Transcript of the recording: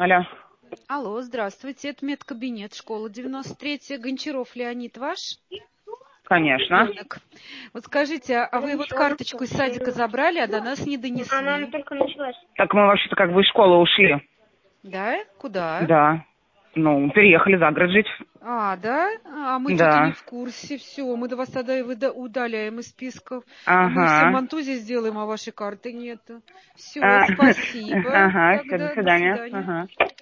Алло. Алло, здравствуйте, это медкабинет, школа 93-я. Гончаров Леонид ваш? Конечно. Ребенок. Вот скажите, а вы вот карточку из садика забрали, а до нас не донесли? Она только началась. Так мы вообще-то как бы из школы ушли. Да? Куда? Да. Ну, переехали за город жить. А, да? А мы что-то Да. не в курсе. Все, мы до вас тогда и удаляем из списков. А мы все Ага. мантузи сделаем, а вашей карты нету. Все, спасибо. Ага, все, до Тогда до свидания. свидания. Ага.